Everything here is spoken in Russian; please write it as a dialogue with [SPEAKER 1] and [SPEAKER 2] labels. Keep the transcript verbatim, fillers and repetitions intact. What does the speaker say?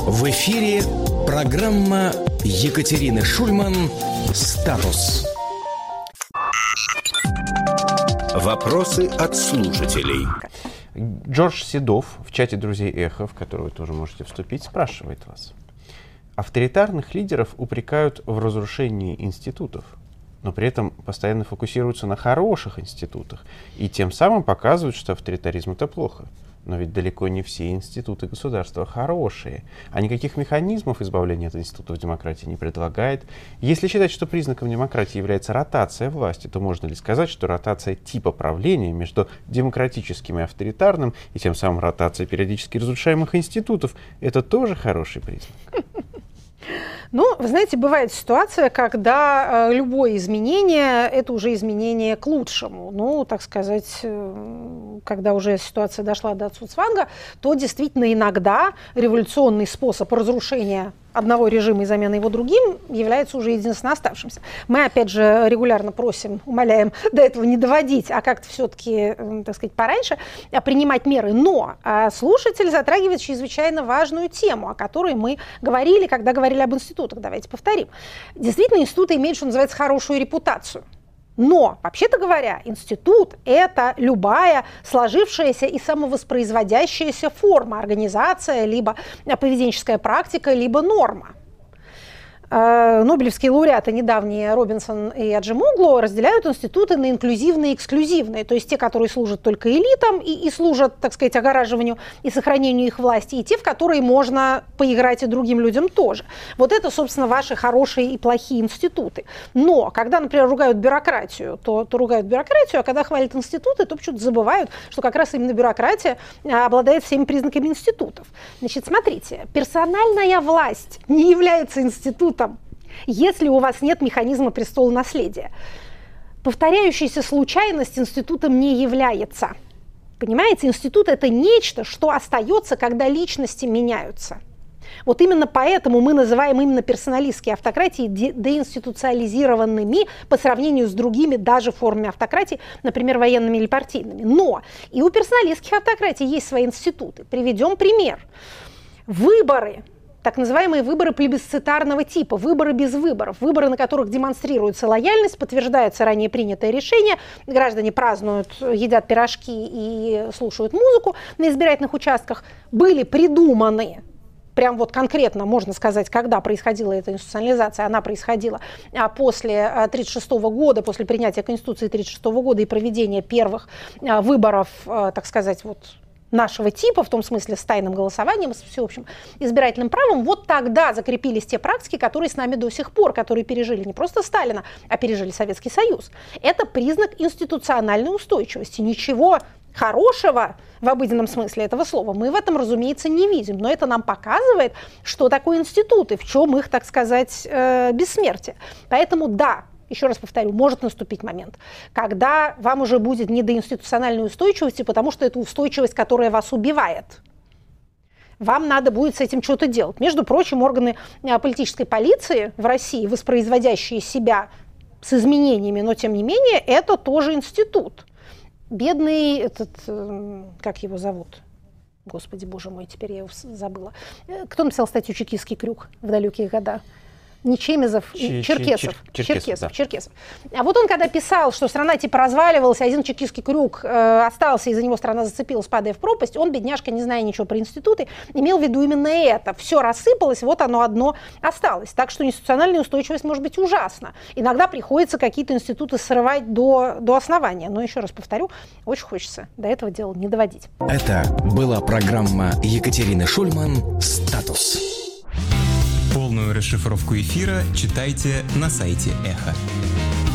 [SPEAKER 1] В эфире программа Екатерины Шульман «Статус». Вопросы от слушателей.
[SPEAKER 2] Джордж Седов в чате «Друзей Эхо», в который вы тоже можете вступить, спрашивает вас. Авторитарных лидеров упрекают в разрушении институтов, но при этом постоянно фокусируются на хороших институтах и тем самым показывают, что авторитаризм — это плохо. Но ведь далеко не все институты государства хорошие, а никаких механизмов избавления от институтов демократии не предлагает. Если считать, что признаком демократии является ротация власти, то можно ли сказать, что ротация типа правления между демократическим и авторитарным, и тем самым ротация периодически разрушаемых институтов — это тоже хороший признак?
[SPEAKER 3] Ну, вы знаете, бывает ситуация, когда э, любое изменение – это уже изменение к лучшему. Ну, так сказать, э, когда уже ситуация дошла до цуцванга, то действительно иногда революционный способ разрушения одного режима и замены его другим является уже единственно оставшимся. Мы, опять же, регулярно просим, умоляем до этого не доводить, а как-то все-таки, так сказать, пораньше принимать меры. Но слушатель затрагивает чрезвычайно важную тему, о которой мы говорили, когда говорили об институтах. Давайте повторим. Действительно, институты имеют, что называется, хорошую репутацию. Но, вообще-то говоря, институт – это любая сложившаяся и самовоспроизводящаяся форма, организация, либо поведенческая практика, либо норма. Нобелевские лауреаты недавние Робинсон и Аджемоглу разделяют институты на инклюзивные и эксклюзивные, то есть те, которые служат только элитам и, и служат, так сказать, огораживанию и сохранению их власти, и те, в которые можно поиграть и другим людям тоже. Вот это, собственно, ваши хорошие и плохие институты. Но когда, например, ругают бюрократию, то, то ругают бюрократию, а когда хвалят институты, то почему-то забывают, что как раз именно бюрократия обладает всеми признаками институтов. Значит, смотрите, персональная власть не является институтом, если у вас нет механизма престола наследия. Повторяющаяся случайность институтом не является. Понимаете, институт – это нечто, что остается, когда личности меняются. Вот именно поэтому мы называем именно персоналистские автократии де- деинституциализированными по сравнению с другими даже формами автократии, например, военными или партийными. Но и у персоналистских автократий есть свои институты. Приведем пример. Выборы. Так называемые выборы плебисцитарного типа, выборы без выборов, выборы, на которых демонстрируется лояльность, подтверждается ранее принятое решение, граждане празднуют, едят пирожки и слушают музыку на избирательных участках, были придуманы. Прям вот конкретно можно сказать, когда происходила эта институционализация. Она происходила после тысяча девятьсот тридцать шестого года, после принятия Конституции тысяча девятьсот тридцать шестого года и проведения первых выборов, так сказать, вот, нашего типа, в том смысле с тайным голосованием, с всеобщим избирательным правом. Вот тогда закрепились те практики, которые с нами до сих пор, которые пережили не просто Сталина, а пережили Советский Союз. Это признак институциональной устойчивости. Ничего хорошего в обыденном смысле этого слова мы в этом, разумеется, не видим. Но это нам показывает, что такое институты, в чем их, так сказать, э, бессмертие. Поэтому да, еще раз повторю, может наступить момент, когда вам уже будет не до институциональной устойчивости, потому что это устойчивость, которая вас убивает. Вам надо будет с этим что-то делать. Между прочим, органы политической полиции в России, воспроизводящие себя с изменениями, но тем не менее, это тоже институт. Бедный этот, как его зовут? Господи, боже мой, теперь я его забыла. Кто написал статью «Чекистский крюк» в далекие годы? Не Чемезов,
[SPEAKER 2] Ч-
[SPEAKER 3] Черкесов.
[SPEAKER 2] Чер- Черкесов,
[SPEAKER 3] Черкесов,
[SPEAKER 2] да.
[SPEAKER 3] Черкесов. А вот он, когда писал, что страна типа разваливалась, один чекистский крюк э, остался, из-за него страна зацепилась, падая в пропасть, он, бедняжка, не зная ничего про институты, имел в виду именно это. Все рассыпалось, вот оно одно осталось. Так что институциональная устойчивость может быть ужасна. Иногда приходится какие-то институты срывать до, до основания. Но еще раз повторю, очень хочется до этого дела не доводить.
[SPEAKER 1] Это была программа Екатерины Шульман «Статус».
[SPEAKER 4] Полную расшифровку эфира читайте на сайте Эхо.